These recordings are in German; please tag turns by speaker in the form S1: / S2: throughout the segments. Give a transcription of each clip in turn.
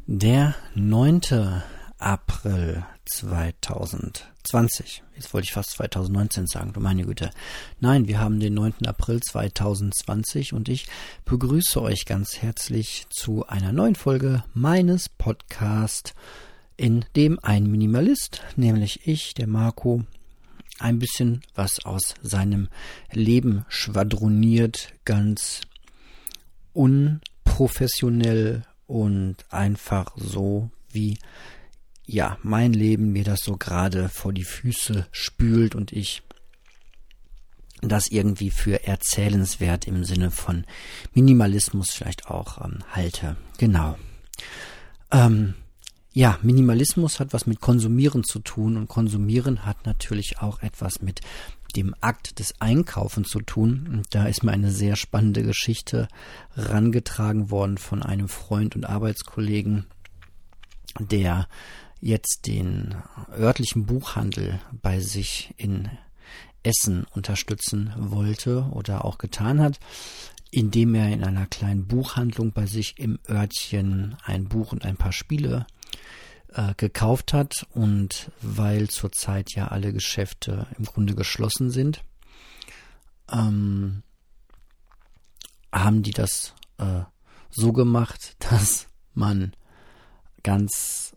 S1: Der 9. April 2020. Jetzt wollte ich fast 2019 sagen, du meine Güte. Nein, wir haben den 9. April 2020 und ich begrüße euch ganz herzlich zu einer neuen Folge meines Podcasts, in dem ein Minimalist, nämlich ich, der Marco, ein bisschen was aus seinem Leben schwadroniert, ganz unprofessionell und einfach so, wie mein Leben mir das so gerade vor die Füße spült und ich das irgendwie für erzählenswert im Sinne von Minimalismus vielleicht auch halte. Genau. Minimalismus hat was mit Konsumieren zu tun und Konsumieren hat natürlich auch etwas mit dem Akt des Einkaufens zu tun. Und da ist mir eine sehr spannende Geschichte rangetragen worden von einem Freund und Arbeitskollegen, der jetzt den örtlichen Buchhandel bei sich in Essen unterstützen wollte oder auch getan hat, indem er in einer kleinen Buchhandlung bei sich im Örtchen ein Buch und ein paar Spiele gekauft hat, und weil zurzeit ja alle Geschäfte im Grunde geschlossen sind, haben die das so gemacht, dass man ganz,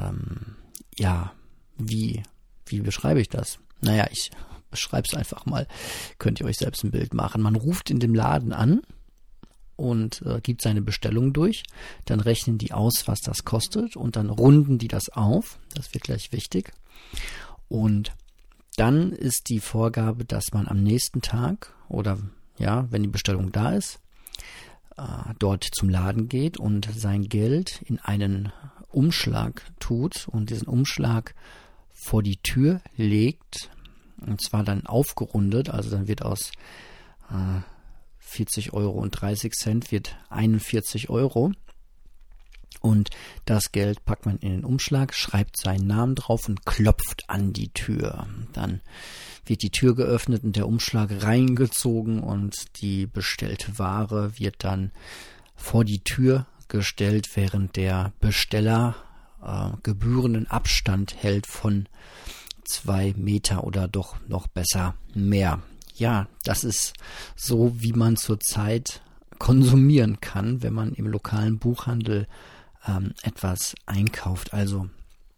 S1: wie beschreibe ich das? Naja, ich beschreibe es einfach mal, könnt ihr euch selbst ein Bild machen. Man ruft in dem Laden an und gibt seine Bestellung durch, dann rechnen die aus, was das kostet, und dann runden die das auf, das wird gleich wichtig, und dann ist die Vorgabe, dass man am nächsten Tag oder wenn die Bestellung da ist, dort zum Laden geht und sein Geld in einen Umschlag tut und diesen Umschlag vor die Tür legt, und zwar dann aufgerundet, also dann wird aus 40,30 Euro wird 41 Euro, und das Geld packt man in den Umschlag, schreibt seinen Namen drauf und klopft an die Tür. Dann wird die Tür geöffnet und der Umschlag reingezogen und die bestellte Ware wird dann vor die Tür gestellt, während der Besteller gebührenden Abstand hält von 2 Meter oder doch noch besser mehr. Ja, das ist so, wie man zurzeit konsumieren kann, wenn man im lokalen Buchhandel etwas einkauft. Also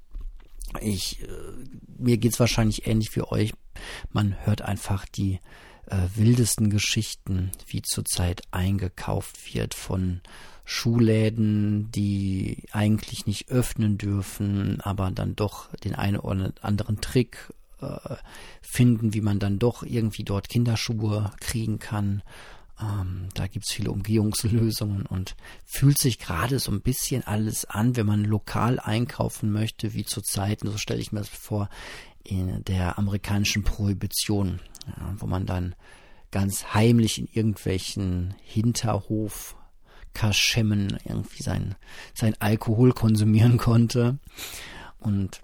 S1: mir geht's wahrscheinlich ähnlich wie euch. Man hört einfach die wildesten Geschichten, wie zurzeit eingekauft wird von Schuhläden, die eigentlich nicht öffnen dürfen, aber dann doch den einen oder anderen Trick finden, wie man dann doch irgendwie dort Kinderschuhe kriegen kann. Da gibt's viele Umgehungslösungen und fühlt sich gerade so ein bisschen alles an, wenn man lokal einkaufen möchte, wie zu Zeiten, so stelle ich mir das vor, in der amerikanischen Prohibition, wo man dann ganz heimlich in irgendwelchen Hinterhof-Kaschemmen irgendwie sein Alkohol konsumieren konnte. Und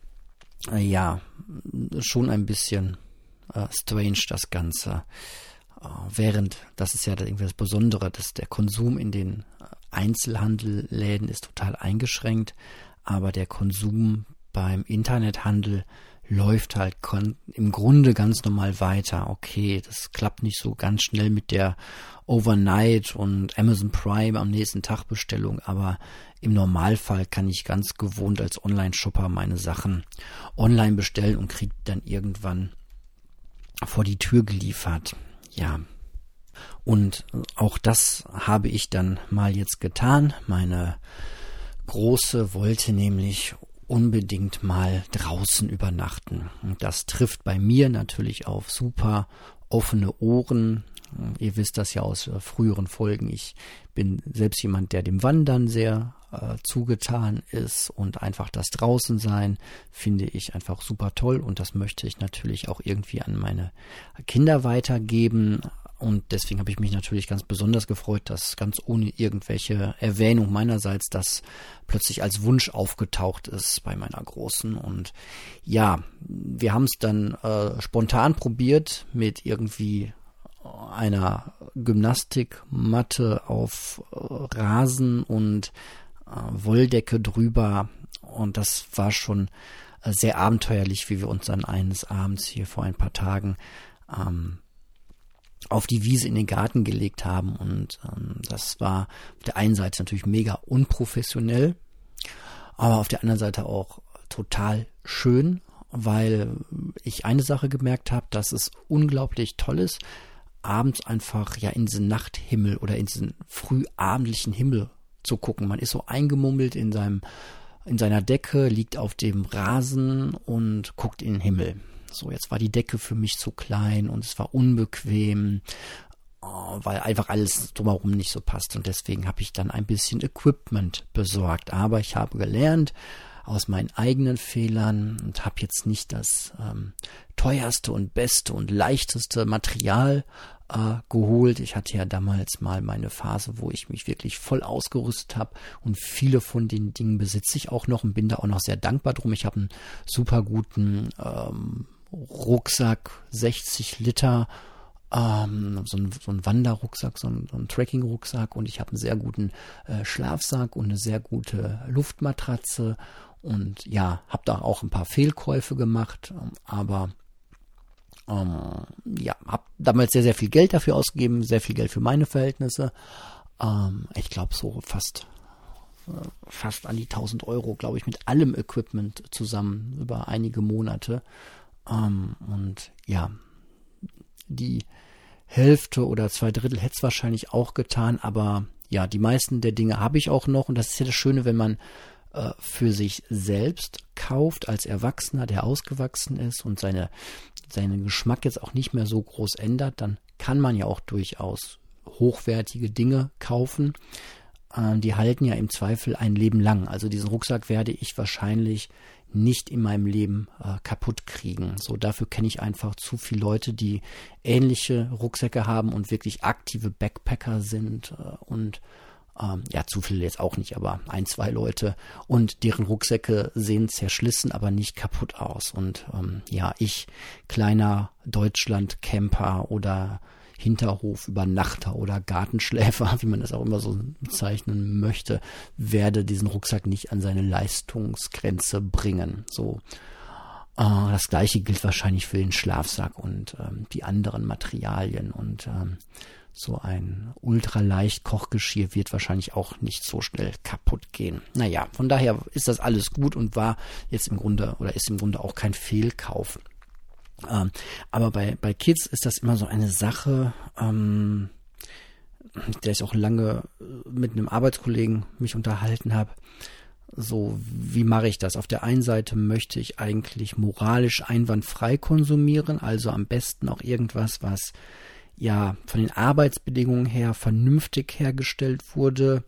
S1: schon ein bisschen strange das Ganze. Während, das ist ja irgendwie das Besondere, dass der Konsum in den Einzelhandelläden ist total eingeschränkt, aber der Konsum beim Internethandel läuft halt im Grunde ganz normal weiter. Okay, das klappt nicht so ganz schnell mit der Overnight und Amazon Prime am nächsten Tag Bestellung, aber im Normalfall kann ich ganz gewohnt als Online-Shopper meine Sachen online bestellen und kriege dann irgendwann vor die Tür geliefert. Ja, und auch das habe ich dann mal jetzt getan. Meine Große wollte nämlich unbedingt mal draußen übernachten. Und das trifft bei mir natürlich auf super offene Ohren. Ihr wisst das ja aus früheren Folgen. Ich bin selbst jemand, der dem Wandern sehr zugetan ist, und einfach das Draußensein finde ich einfach super toll, und das möchte ich natürlich auch irgendwie an meine Kinder weitergeben. Und deswegen habe ich mich natürlich ganz besonders gefreut, dass ganz ohne irgendwelche Erwähnung meinerseits das plötzlich als Wunsch aufgetaucht ist bei meiner Großen. Und ja, wir haben es dann spontan probiert mit irgendwie einer Gymnastikmatte auf Rasen und Wolldecke drüber und das war schon sehr abenteuerlich, wie wir uns dann eines Abends hier vor ein paar Tagen auf die Wiese in den Garten gelegt haben und das war auf der einen Seite natürlich mega unprofessionell, aber auf der anderen Seite auch total schön, weil ich eine Sache gemerkt habe, dass es unglaublich toll ist, abends einfach ja in diesen Nachthimmel oder in diesen frühabendlichen Himmel zu gucken. Man ist so eingemummelt in seiner Decke, liegt auf dem Rasen und guckt in den Himmel. So, jetzt war die Decke für mich zu klein und es war unbequem, weil einfach alles drumherum nicht so passt. Und deswegen habe ich dann ein bisschen Equipment besorgt. Aber ich habe gelernt aus meinen eigenen Fehlern und habe jetzt nicht das teuerste und beste und leichteste Material geholt. Ich hatte ja damals mal meine Phase, wo ich mich wirklich voll ausgerüstet habe und viele von den Dingen besitze ich auch noch und bin da auch noch sehr dankbar drum. Ich habe einen super guten Rucksack, 60 Liter, so ein Wanderrucksack, so ein Trekking-Rucksack und ich habe einen sehr guten Schlafsack und eine sehr gute Luftmatratze und ja, habe da auch ein paar Fehlkäufe gemacht, aber ja, habe damals sehr, sehr viel Geld dafür ausgegeben, sehr viel Geld für meine Verhältnisse. Ich glaube so fast an die 1.000 Euro, glaube ich, mit allem Equipment zusammen über einige Monate. Und ja, die Hälfte oder 2/3 hätte es wahrscheinlich auch getan, aber ja, die meisten der Dinge habe ich auch noch und das ist ja das Schöne, wenn man für sich selbst kauft als Erwachsener, der ausgewachsen ist und seinen Geschmack jetzt auch nicht mehr so groß ändert, dann kann man ja auch durchaus hochwertige Dinge kaufen. Die halten ja im Zweifel ein Leben lang. Also diesen Rucksack werde ich wahrscheinlich nicht in meinem Leben kaputt kriegen. So, dafür kenne ich einfach zu viele Leute, die ähnliche Rucksäcke haben und wirklich aktive Backpacker sind und ja, zu viele jetzt auch nicht, aber 1, 2 Leute und deren Rucksäcke sehen zerschlissen, aber nicht kaputt aus. Und ja, ich, kleiner Deutschland-Camper oder Hinterhof-Übernachter oder Gartenschläfer, wie man das auch immer so bezeichnen möchte, werde diesen Rucksack nicht an seine Leistungsgrenze bringen. So, das Gleiche gilt wahrscheinlich für den Schlafsack und die anderen Materialien und so ein ultraleicht Kochgeschirr wird wahrscheinlich auch nicht so schnell kaputt gehen. Naja, von daher ist das alles gut und war jetzt im Grunde oder ist im Grunde auch kein Fehlkauf. Aber bei Kids ist das immer so eine Sache, der ich auch lange mit einem Arbeitskollegen mich unterhalten habe. So, wie mache ich das? Auf der einen Seite möchte ich eigentlich moralisch einwandfrei konsumieren, also am besten auch irgendwas, was ja von den Arbeitsbedingungen her vernünftig hergestellt wurde.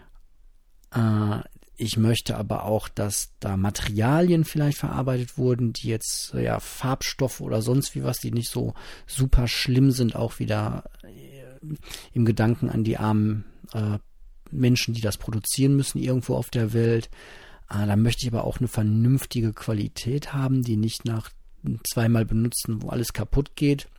S1: Ich möchte aber auch, dass da Materialien vielleicht verarbeitet wurden, die jetzt ja Farbstoffe oder sonst wie was, die nicht so super schlimm sind, auch wieder im Gedanken an die armen Menschen, die das produzieren müssen irgendwo auf der Welt. Da möchte ich aber auch eine vernünftige Qualität haben, die nicht nach 2-mal benutzen, wo alles kaputt geht.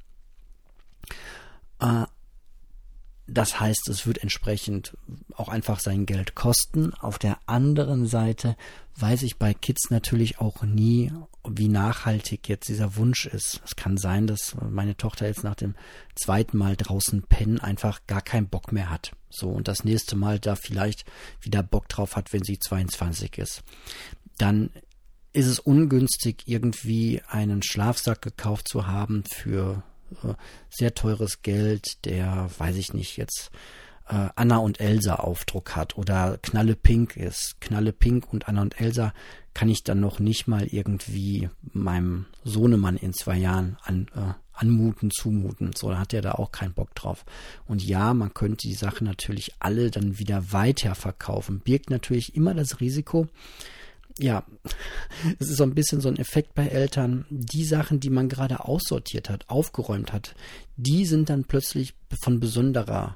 S1: Das heißt, es wird entsprechend auch einfach sein Geld kosten. Auf der anderen Seite weiß ich bei Kids natürlich auch nie, wie nachhaltig jetzt dieser Wunsch ist. Es kann sein, dass meine Tochter jetzt nach dem 2. Mal draußen pennen einfach gar keinen Bock mehr hat. So, und das nächste Mal da vielleicht wieder Bock drauf hat, wenn sie 22 ist. Dann ist es ungünstig, irgendwie einen Schlafsack gekauft zu haben für sehr teures Geld, der, weiß ich nicht, jetzt Anna und Elsa Aufdruck hat oder Knallepink ist. Knallepink und Anna und Elsa kann ich dann noch nicht mal irgendwie meinem Sohnemann in 2 Jahren zumuten. So, da hat er da auch keinen Bock drauf. Und ja, man könnte die Sachen natürlich alle dann wieder weiterverkaufen. Birgt natürlich immer das Risiko, ja, es ist so ein bisschen so ein Effekt bei Eltern, die Sachen, die man gerade aussortiert hat, aufgeräumt hat, die sind dann plötzlich von besonders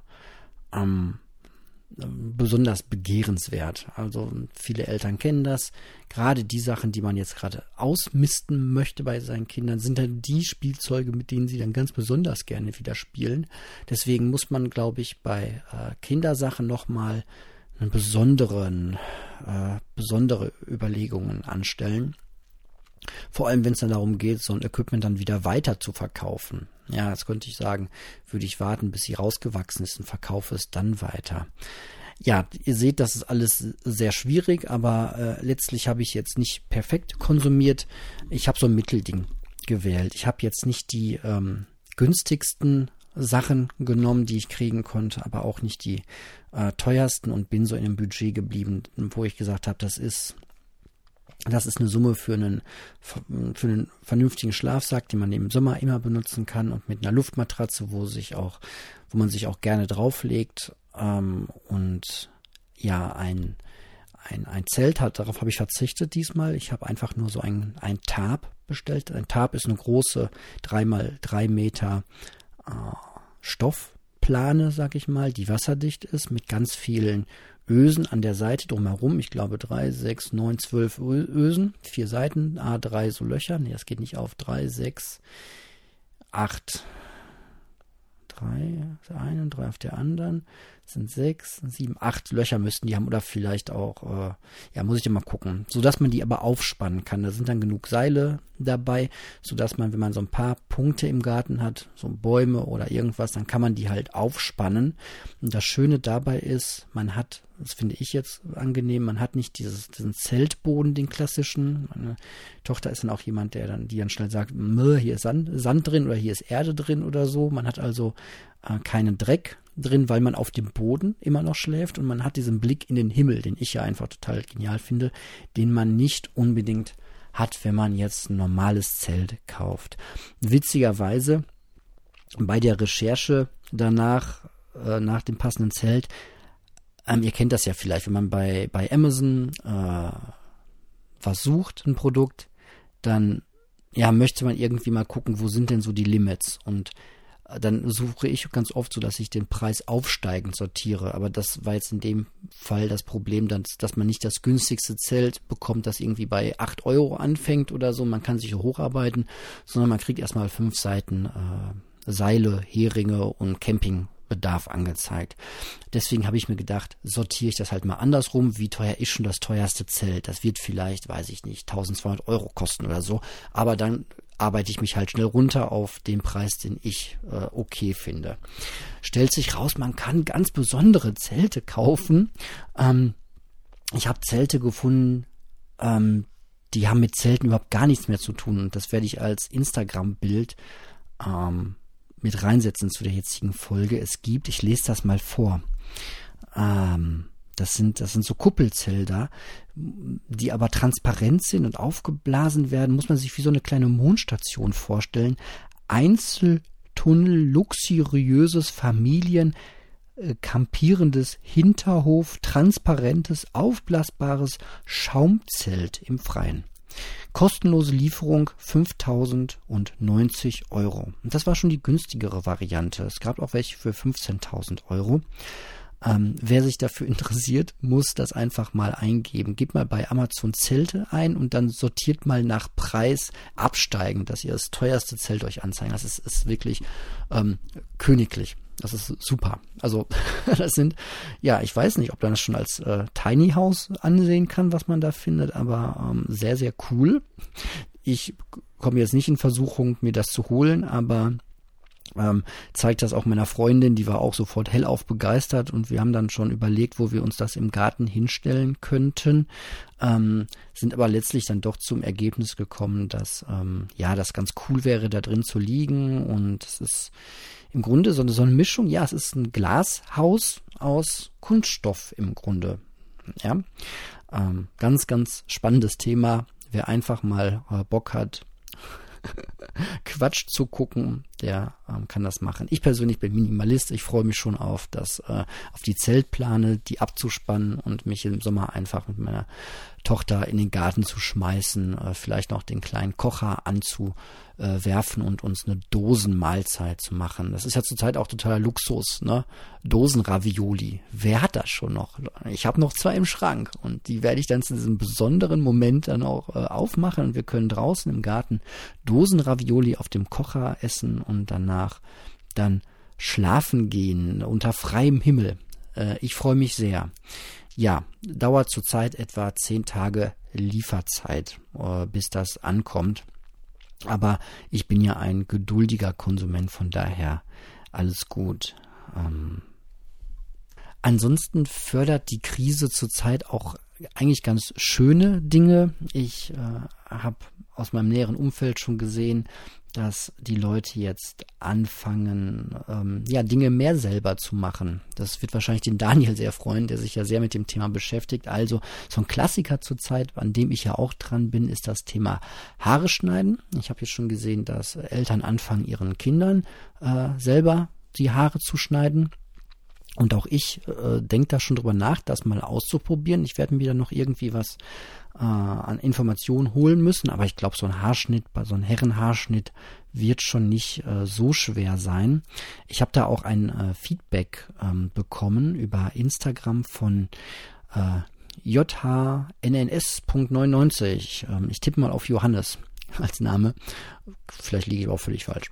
S1: begehrenswert. Also viele Eltern kennen das. Gerade die Sachen, die man jetzt gerade ausmisten möchte bei seinen Kindern, sind dann die Spielzeuge, mit denen sie dann ganz besonders gerne wieder spielen. Deswegen muss man, glaube ich, bei Kindersachen nochmal besondere Überlegungen anstellen. Vor allem, wenn es dann darum geht, so ein Equipment dann wieder weiter zu verkaufen. Ja, jetzt könnte ich sagen, würde ich warten, bis sie rausgewachsen ist und verkaufe es dann weiter. Ja, ihr seht, das ist alles sehr schwierig, aber letztlich habe ich jetzt nicht perfekt konsumiert. Ich habe so ein Mittelding gewählt. Ich habe jetzt nicht die günstigsten Sachen genommen, die ich kriegen konnte, aber auch nicht die teuersten und bin so in dem Budget geblieben, wo ich gesagt habe, das ist eine Summe für einen vernünftigen Schlafsack, den man im Sommer immer benutzen kann und mit einer Luftmatratze, wo man sich auch gerne drauflegt, und ja, ein Zelt darauf habe ich verzichtet diesmal. Ich habe einfach nur so ein Tarp bestellt. Ein Tarp ist eine große 3x3 Meter Stoffplane, sag ich mal, die wasserdicht ist, mit ganz vielen Ösen an der Seite drumherum. Ich glaube 3, 6, 9, 12 Ösen, 4 Seiten, A3 so Löcher. Nee, das geht nicht auf. 3, 6, 8. 3 auf der einen und 3 auf der anderen. Das sind 6, 7, 8 Löcher müssten die haben oder vielleicht auch, muss ich ja mal gucken, sodass man die aber aufspannen kann. Da sind dann genug Seile dabei, sodass man, wenn man so ein paar Punkte im Garten hat, so Bäume oder irgendwas, dann kann man die halt aufspannen. Und das Schöne dabei ist, man hat, das finde ich jetzt angenehm, man hat nicht diesen Zeltboden, den klassischen. Meine Tochter ist dann auch jemand, die dann schnell sagt, hier ist Sand drin oder hier ist Erde drin oder so. Man hat also keinen Dreck drin, weil man auf dem Boden immer noch schläft und man hat diesen Blick in den Himmel, den ich ja einfach total genial finde, den man nicht unbedingt hat, wenn man jetzt ein normales Zelt kauft. Witzigerweise bei der Recherche danach, nach dem passenden Zelt, ihr kennt das ja vielleicht, wenn man bei Amazon was sucht, ein Produkt, dann möchte man irgendwie mal gucken, wo sind denn so die Limits, und dann suche ich ganz oft so, dass ich den Preis aufsteigend sortiere. Aber das war jetzt in dem Fall das Problem, dass man nicht das günstigste Zelt bekommt, das irgendwie bei 8 Euro anfängt oder so. Man kann sich hocharbeiten, sondern man kriegt erstmal 5 Seiten Seile, Heringe und Campingbedarf angezeigt. Deswegen habe ich mir gedacht, sortiere ich das halt mal andersrum. Wie teuer ist schon das teuerste Zelt? Das wird vielleicht, weiß ich nicht, 1200 Euro kosten oder so. Aber dann arbeite ich mich halt schnell runter auf den Preis, den ich okay finde. Stellt sich raus, man kann ganz besondere Zelte kaufen. Ich habe Zelte gefunden, die haben mit Zelten überhaupt gar nichts mehr zu tun. Und das werde ich als Instagram-Bild mit reinsetzen zu der jetzigen Folge. Ich lese das mal vor. Das sind so Kuppelzelter, die aber transparent sind und aufgeblasen werden. Muss man sich wie so eine kleine Mondstation vorstellen. Einzeltunnel, luxuriöses kampierendes Hinterhof, transparentes, aufblasbares Schaumzelt im Freien. Kostenlose Lieferung 5.090 Euro. Und das war schon die günstigere Variante. Es gab auch welche für 15.000 Euro. Wer sich dafür interessiert, muss das einfach mal eingeben. Gebt mal bei Amazon Zelte ein und dann sortiert mal nach Preis absteigend, dass ihr das teuerste Zelt euch anzeigen. Das ist wirklich königlich. Das ist super. Also das sind, ich weiß nicht, ob man das schon als Tiny House ansehen kann, was man da findet, aber sehr, sehr cool. Ich komme jetzt nicht in Versuchung, mir das zu holen, aber zeigt das auch meiner Freundin, die war auch sofort hellauf begeistert, und wir haben dann schon überlegt, wo wir uns das im Garten hinstellen könnten, sind aber letztlich dann doch zum Ergebnis gekommen, dass das ganz cool wäre, da drin zu liegen, und es ist im Grunde so eine Mischung, es ist ein Glashaus aus Kunststoff im Grunde. Ja, ganz, ganz spannendes Thema. Wer einfach mal Bock hat, Quatsch zu gucken, der kann das machen. Ich persönlich bin Minimalist. Ich freue mich schon auf die Zeltplane, die abzuspannen und mich im Sommer einfach mit meiner Tochter in den Garten zu schmeißen, vielleicht noch den kleinen Kocher anzuwerfen und uns eine Dosenmahlzeit zu machen. Das ist ja zurzeit auch totaler Luxus, ne? Dosenravioli. Wer hat das schon noch? Ich habe noch 2 im Schrank, und die werde ich dann zu diesem besonderen Moment dann auch aufmachen, und wir können draußen im Garten Dosenravioli auf dem Kocher essen und danach dann schlafen gehen unter freiem Himmel. Ich freue mich sehr. ja, dauert zurzeit etwa 10 Tage Lieferzeit, bis das ankommt. Aber ich bin ja ein geduldiger Konsument, von daher alles gut. Ansonsten fördert die Krise zurzeit auch eigentlich ganz schöne Dinge. Ich habe aus meinem näheren Umfeld schon gesehen, dass die Leute jetzt anfangen, Dinge mehr selber zu machen. Das wird wahrscheinlich den Daniel sehr freuen, der sich ja sehr mit dem Thema beschäftigt. Also so ein Klassiker zurzeit, an dem ich ja auch dran bin, ist das Thema Haare schneiden. Ich habe jetzt schon gesehen, dass Eltern anfangen, ihren Kindern selber die Haare zu schneiden. Und auch ich denke da schon drüber nach, das mal auszuprobieren. Ich werde mir dann noch irgendwie was an Informationen holen müssen, aber ich glaube, so ein Haarschnitt, bei so einem Herrenhaarschnitt wird schon nicht so schwer sein. Ich habe da auch ein Feedback bekommen über Instagram von jhnns.99. Ich tippe mal auf Johannes als Name. Vielleicht liege ich auch völlig falsch.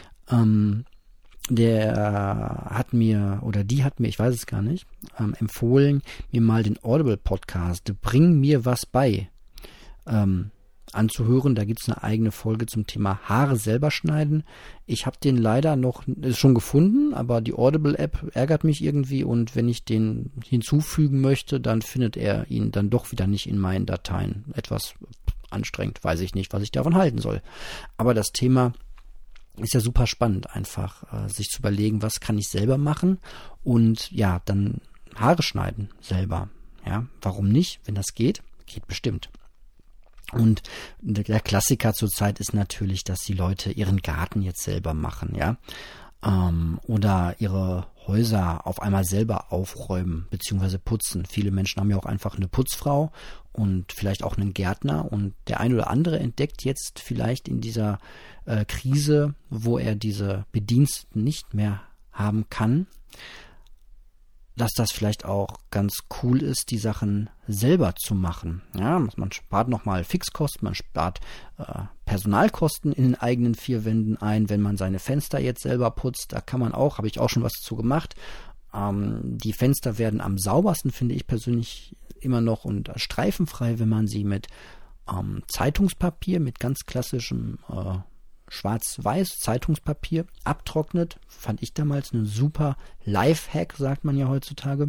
S1: Der hat mir, oder die hat mir, ich weiß es gar nicht, empfohlen, mir mal den Audible-Podcast Bring mir was bei anzuhören. Da gibt es eine eigene Folge zum Thema Haare selber schneiden. Ich habe den leider noch schon gefunden, aber die Audible-App ärgert mich irgendwie und wenn ich den hinzufügen möchte, dann findet er ihn dann doch wieder nicht in meinen Dateien. Etwas anstrengend, weiß ich nicht, was ich davon halten soll. Aber das Thema ist ja super spannend, einfach sich zu überlegen, was kann ich selber machen und ja, dann Haare schneiden selber. Ja, warum nicht? Wenn das geht, geht bestimmt. Und der Klassiker zurzeit ist natürlich, dass die Leute ihren Garten jetzt selber machen, ja, oder ihre Häuser auf einmal selber aufräumen bzw. putzen. Viele Menschen haben ja auch einfach eine Putzfrau und vielleicht auch einen Gärtner und der ein oder andere entdeckt jetzt vielleicht in dieser Krise, wo er diese Bediensteten nicht mehr haben kann, dass das vielleicht auch ganz cool ist, die Sachen selber zu machen. Ja, man spart nochmal Fixkosten, man spart Personalkosten in den eigenen 4 Wänden ein, wenn man seine Fenster jetzt selber putzt. Da kann man auch, habe ich auch schon was dazu gemacht. Die Fenster werden am saubersten, finde ich persönlich immer noch und streifenfrei, wenn man sie mit Zeitungspapier, mit ganz klassischem schwarz-weiß Zeitungspapier abtrocknet. Fand ich damals eine super Lifehack, sagt man ja heutzutage.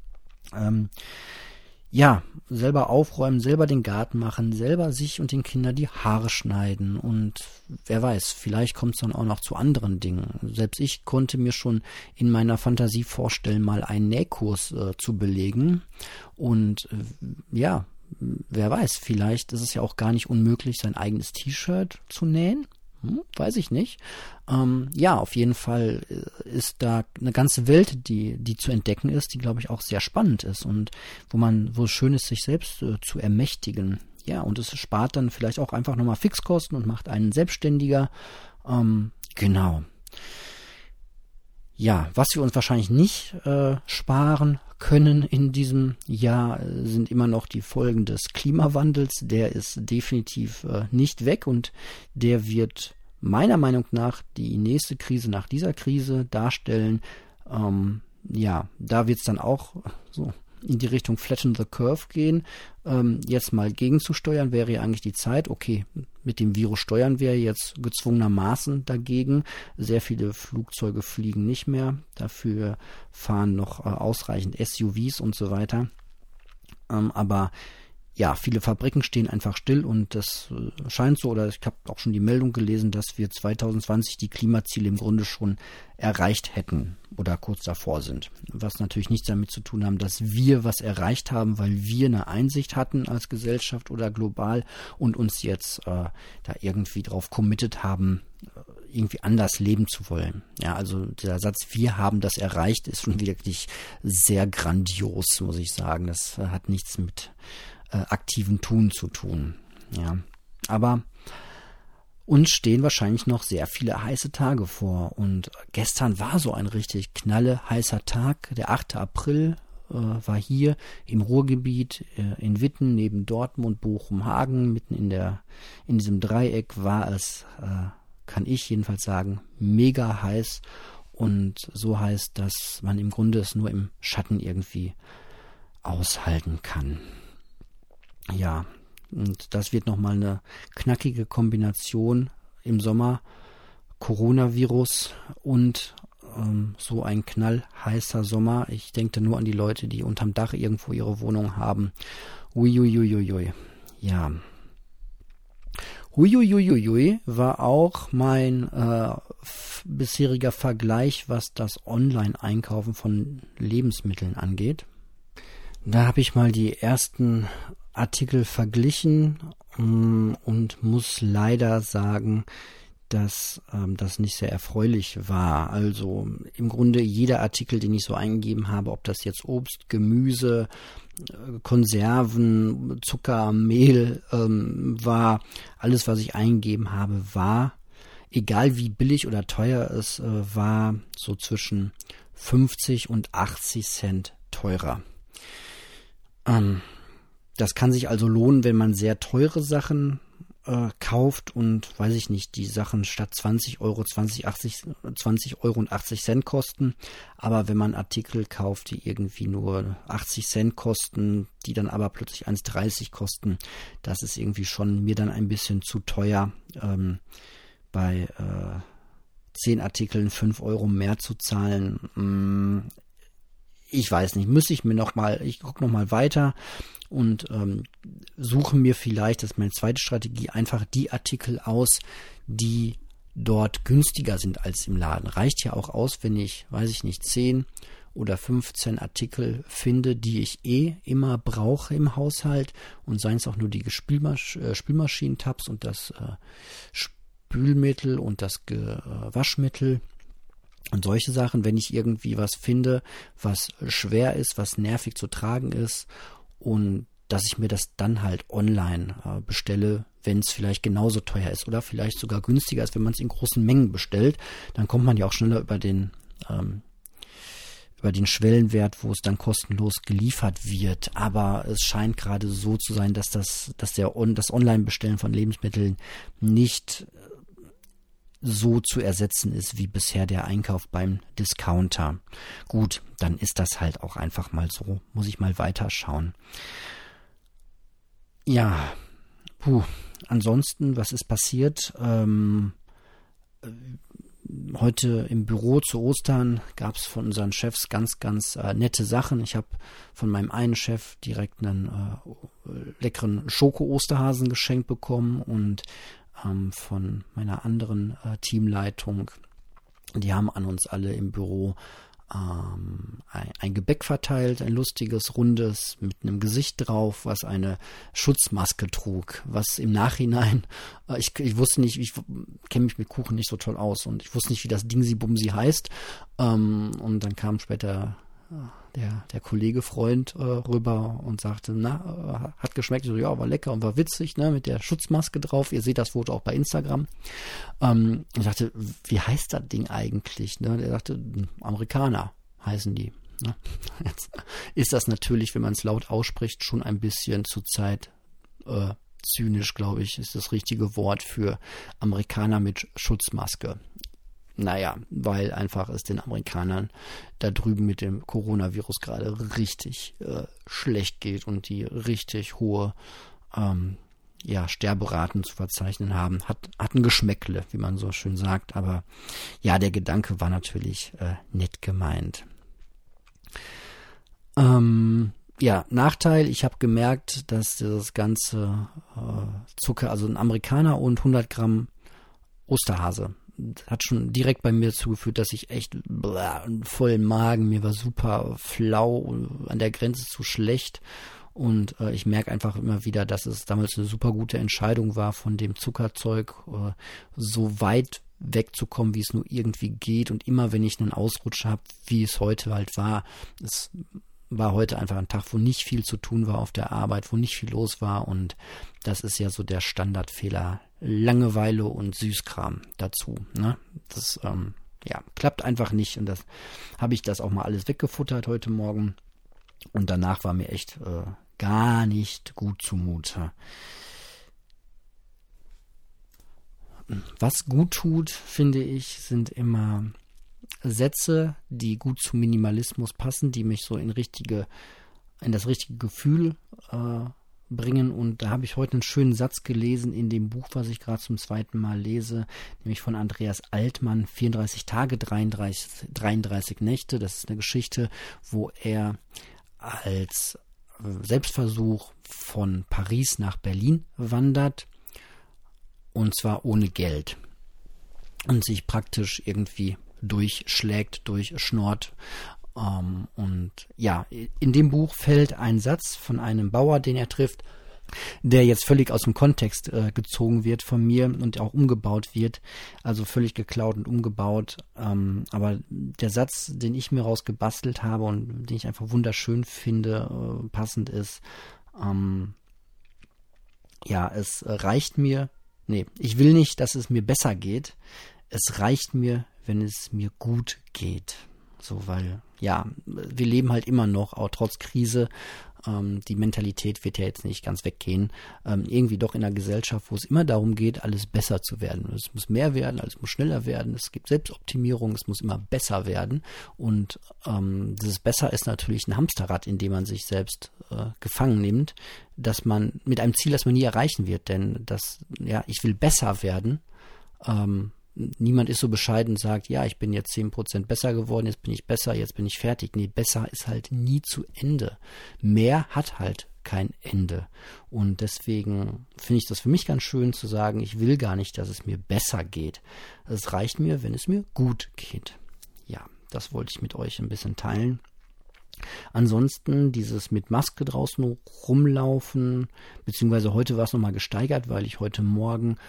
S1: Selber aufräumen, selber den Garten machen, selber sich und den Kindern die Haare schneiden und wer weiß, vielleicht kommt es dann auch noch zu anderen Dingen. Selbst ich konnte mir schon in meiner Fantasie vorstellen, mal einen Nähkurs zu belegen und wer weiß, vielleicht ist es ja auch gar nicht unmöglich, sein eigenes T-Shirt zu nähen. Weiß ich nicht. Auf jeden Fall ist da eine ganze Welt, die zu entdecken ist, die, glaube ich, auch sehr spannend ist und wo es schön ist, sich selbst zu ermächtigen. Ja, und es spart dann vielleicht auch einfach nochmal Fixkosten und macht einen selbstständiger. Genau. Ja, was wir uns wahrscheinlich nicht sparen können in diesem Jahr, sind immer noch die Folgen des Klimawandels. Der ist definitiv nicht weg und der wird meiner Meinung nach die nächste Krise nach dieser Krise darstellen. Da wird es dann auch so in die Richtung Flatten the Curve gehen. Jetzt mal gegenzusteuern wäre ja eigentlich die Zeit. Okay, mit dem Virus steuern wir jetzt gezwungenermaßen dagegen. Sehr viele Flugzeuge fliegen nicht mehr. Dafür fahren noch ausreichend SUVs und so weiter. Aber ja, viele Fabriken stehen einfach still und das scheint so, oder ich habe auch schon die Meldung gelesen, dass wir 2020 die Klimaziele im Grunde schon erreicht hätten oder kurz davor sind. Was natürlich nichts damit zu tun haben, dass wir was erreicht haben, weil wir eine Einsicht hatten als Gesellschaft oder global und uns jetzt da irgendwie drauf committed haben, irgendwie anders leben zu wollen. Ja, also der Satz, wir haben das erreicht, ist schon wirklich sehr grandios, muss ich sagen. Das hat nichts mit aktiven Tun zu tun. Ja, aber uns stehen wahrscheinlich noch sehr viele heiße Tage vor und gestern war so ein richtig heißer Tag. Der 8. April war hier im Ruhrgebiet in Witten neben Dortmund, Bochum, Hagen, mitten in diesem Dreieck war es, kann ich jedenfalls sagen, mega heiß und so heiß, dass man im Grunde es nur im Schatten irgendwie aushalten kann. Ja, und das wird nochmal eine knackige Kombination im Sommer. Coronavirus und so ein knallheißer Sommer. Ich denke nur an die Leute, die unterm Dach irgendwo ihre Wohnung haben. Uiuiuiui. Ja. Uiuiuiui war auch mein bisheriger Vergleich, was das Online-Einkaufen von Lebensmitteln angeht. Da habe ich mal die ersten Artikel verglichen und muss leider sagen, dass das nicht sehr erfreulich war. Also im Grunde jeder Artikel, den ich so eingegeben habe, ob das jetzt Obst, Gemüse, Konserven, Zucker, Mehl war, alles, was ich eingegeben habe, war, egal wie billig oder teuer es war, so zwischen 50 und 80 Cent teurer. Das kann sich also lohnen, wenn man sehr teure Sachen kauft und, weiß ich nicht, die Sachen statt 20 Euro 20 Euro und 80 Cent kosten. Aber wenn man Artikel kauft, die irgendwie nur 80 Cent kosten, die dann aber plötzlich 1,30 kosten, das ist irgendwie schon mir dann ein bisschen zu teuer, bei 10 Artikeln 5 Euro mehr zu zahlen. Ich weiß nicht, ich gucke nochmal weiter und suche mir vielleicht, das ist meine zweite Strategie, einfach die Artikel aus, die dort günstiger sind als im Laden. Reicht ja auch aus, wenn ich, weiß ich nicht, 10 oder 15 Artikel finde, die ich immer brauche im Haushalt und seien es auch nur die Spülmaschinentabs und das Spülmittel und das Waschmittel. Und solche Sachen, wenn ich irgendwie was finde, was schwer ist, was nervig zu tragen ist und dass ich mir das dann halt online bestelle, wenn es vielleicht genauso teuer ist oder vielleicht sogar günstiger ist, wenn man es in großen Mengen bestellt, dann kommt man ja auch schneller über den Schwellenwert, wo es dann kostenlos geliefert wird. Aber es scheint gerade so zu sein, dass das Online-Bestellen von Lebensmitteln nicht so zu ersetzen ist wie bisher der Einkauf beim Discounter. Gut, dann ist das halt auch einfach mal so. Muss ich mal weiterschauen. Ja, ansonsten, was ist passiert? Heute im Büro zu Ostern gab es von unseren Chefs ganz, ganz nette Sachen. Ich habe von meinem einen Chef direkt einen leckeren Schoko-Osterhasen geschenkt bekommen und von meiner anderen Teamleitung. Die haben an uns alle im Büro ein Gebäck verteilt, ein lustiges, rundes, mit einem Gesicht drauf, was eine Schutzmaske trug, was im Nachhinein, ich wusste nicht, ich kenne mich mit Kuchen nicht so toll aus und ich wusste nicht, wie das Dingsi-Bumsi heißt, und dann kam später der Kollege-Freund rüber und sagte, hat geschmeckt? Ich so, ja, war lecker und war witzig, ne, mit der Schutzmaske drauf. Ihr seht das Foto auch bei Instagram. Ich dachte, wie heißt das Ding eigentlich? Ne? Der sagte, Amerikaner heißen die. Ne? Jetzt ist das natürlich, wenn man es laut ausspricht, schon ein bisschen zurzeit zynisch, glaube ich, ist das richtige Wort für Amerikaner mit Schutzmaske. Naja, weil einfach es den Amerikanern da drüben mit dem Coronavirus gerade richtig schlecht geht und die richtig hohe Sterberaten zu verzeichnen haben. Hat ein Geschmäckle, wie man so schön sagt, aber ja, der Gedanke war natürlich nett gemeint. Nachteil, ich habe gemerkt, dass das ganze Zucker, also ein Amerikaner und 100 Gramm Osterhase, hat schon direkt bei mir zugeführt, dass ich echt einen vollen Magen, mir war super flau, an der Grenze zu schlecht und ich merke einfach immer wieder, dass es damals eine super gute Entscheidung war, von dem Zuckerzeug so weit wegzukommen, wie es nur irgendwie geht und immer, wenn ich einen Ausrutsch habe, wie es heute halt war, es war heute einfach ein Tag, wo nicht viel zu tun war auf der Arbeit, wo nicht viel los war und das ist ja so der Standardfehler, Langeweile und Süßkram dazu. Ne? Das klappt einfach nicht und das habe ich das auch mal alles weggefuttert heute Morgen und danach war mir echt gar nicht gut zumute. Was gut tut, finde ich, sind immer Sätze, die gut zum Minimalismus passen, die mich so in richtige in das richtige Gefühl bringen. Und da habe ich heute einen schönen Satz gelesen in dem Buch, was ich gerade zum zweiten Mal lese, nämlich von Andreas Altmann, 34 Tage, 33 Nächte. Das ist eine Geschichte, wo er als Selbstversuch von Paris nach Berlin wandert, und zwar ohne Geld, und sich praktisch irgendwie durchschnort. Und ja, in dem Buch fällt ein Satz von einem Bauer, den er trifft, der jetzt völlig aus dem Kontext gezogen wird von mir und auch umgebaut wird, also völlig geklaut und umgebaut. Aber der Satz, den ich mir rausgebastelt habe und den ich einfach wunderschön finde, passend ist, es reicht mir, ich will nicht, dass es mir besser geht, es reicht mir, wenn es mir gut geht. So, weil, wir leben halt immer noch, auch trotz Krise, die Mentalität wird ja jetzt nicht ganz weggehen, irgendwie doch in einer Gesellschaft, wo es immer darum geht, alles besser zu werden. Es muss mehr werden, alles muss schneller werden, es gibt Selbstoptimierung, es muss immer besser werden, und dieses Besser ist natürlich ein Hamsterrad, in dem man sich selbst gefangen nimmt, dass man mit einem Ziel, das man nie erreichen wird, denn ich will besser werden, niemand ist so bescheiden und sagt, ja, ich bin jetzt 10% besser geworden, jetzt bin ich besser, jetzt bin ich fertig. Nee, besser ist halt nie zu Ende. Mehr hat halt kein Ende. Und deswegen finde ich das für mich ganz schön zu sagen, ich will gar nicht, dass es mir besser geht. Es reicht mir, wenn es mir gut geht. Ja, das wollte ich mit euch ein bisschen teilen. Ansonsten dieses mit Maske draußen rumlaufen, beziehungsweise heute war es nochmal gesteigert, weil ich heute Morgen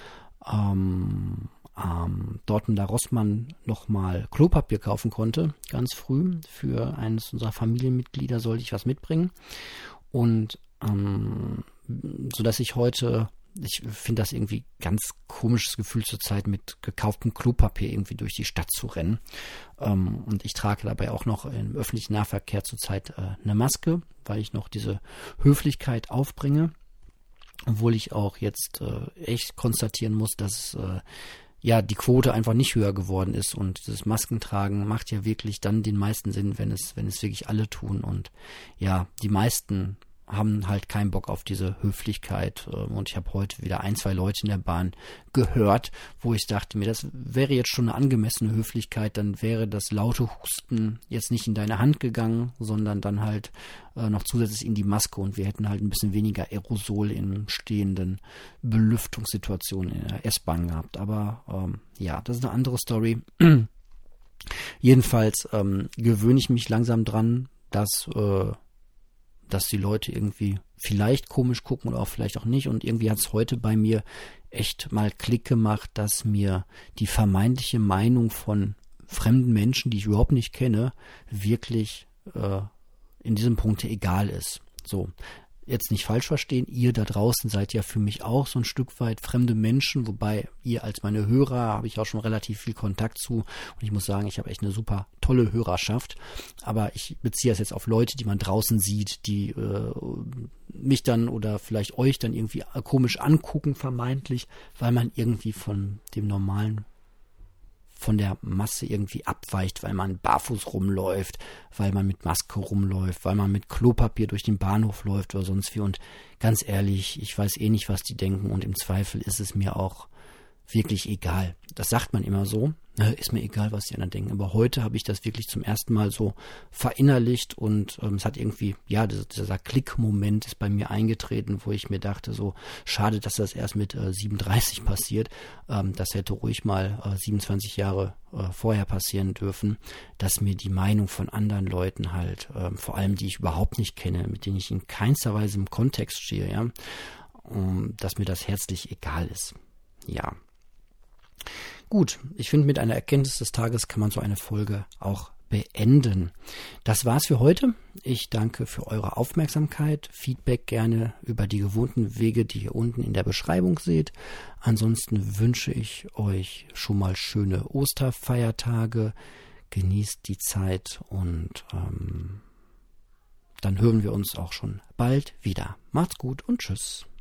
S1: Dortmunder Rossmann nochmal Klopapier kaufen konnte, ganz früh. Für eines unserer Familienmitglieder sollte ich was mitbringen. Und sodass ich heute, ich finde das irgendwie ganz komisches Gefühl zurzeit, mit gekauftem Klopapier irgendwie durch die Stadt zu rennen. Und ich trage dabei auch noch im öffentlichen Nahverkehr zurzeit eine Maske, weil ich noch diese Höflichkeit aufbringe. Obwohl ich auch jetzt echt konstatieren muss, dass die Quote einfach nicht höher geworden ist, und das Maskentragen macht ja wirklich dann den meisten Sinn, wenn es wirklich alle tun, und die meisten haben halt keinen Bock auf diese Höflichkeit, und ich habe heute wieder 1-2 Leute in der Bahn gehört, wo ich dachte mir, das wäre jetzt schon eine angemessene Höflichkeit, dann wäre das laute Husten jetzt nicht in deine Hand gegangen, sondern dann halt noch zusätzlich in die Maske, und wir hätten halt ein bisschen weniger Aerosol in stehenden Belüftungssituationen in der S-Bahn gehabt. Aber das ist eine andere Story. Jedenfalls gewöhne ich mich langsam dran, dass die Leute irgendwie vielleicht komisch gucken oder auch vielleicht auch nicht. Und irgendwie hat es heute bei mir echt mal Klick gemacht, dass mir die vermeintliche Meinung von fremden Menschen, die ich überhaupt nicht kenne, wirklich in diesem Punkt egal ist. So, jetzt nicht falsch verstehen, ihr da draußen seid ja für mich auch so ein Stück weit fremde Menschen, wobei ihr als meine Hörer habe ich auch schon relativ viel Kontakt zu, und ich muss sagen, ich habe echt eine super tolle Hörerschaft, aber ich beziehe das jetzt auf Leute, die man draußen sieht, die mich dann oder vielleicht euch dann irgendwie komisch angucken, vermeintlich, weil man irgendwie von der Masse irgendwie abweicht, weil man barfuß rumläuft, weil man mit Maske rumläuft, weil man mit Klopapier durch den Bahnhof läuft oder sonst wie. Und ganz ehrlich, ich weiß eh nicht, was die denken, und im Zweifel ist es mir auch wirklich egal. Das sagt man immer so, ist mir egal, was die anderen denken. Aber heute habe ich das wirklich zum ersten Mal so verinnerlicht, und es hat irgendwie, dieser Klick-Moment ist bei mir eingetreten, wo ich mir dachte, so schade, dass das erst mit 37 passiert. Das hätte ruhig mal 27 Jahre vorher passieren dürfen, dass mir die Meinung von anderen Leuten halt, vor allem die ich überhaupt nicht kenne, mit denen ich in keinster Weise im Kontext stehe, dass mir das herzlich egal ist. Ja. Gut, ich finde, mit einer Erkenntnis des Tages kann man so eine Folge auch beenden. Das war's für heute. Ich danke für eure Aufmerksamkeit. Feedback gerne über die gewohnten Wege, die ihr unten in der Beschreibung seht. Ansonsten wünsche ich euch schon mal schöne Osterfeiertage. Genießt die Zeit, und dann hören wir uns auch schon bald wieder. Macht's gut und tschüss.